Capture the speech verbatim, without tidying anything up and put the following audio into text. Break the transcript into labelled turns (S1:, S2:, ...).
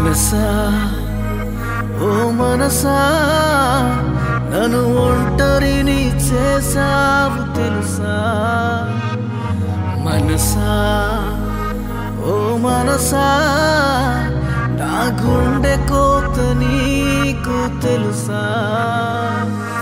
S1: మనసా ఓ మనసా నన్ను ఒంటరిని చేసావు తెలుసా మనసా ఓ మనసా నా గుండె కోత నీకు తెలుసా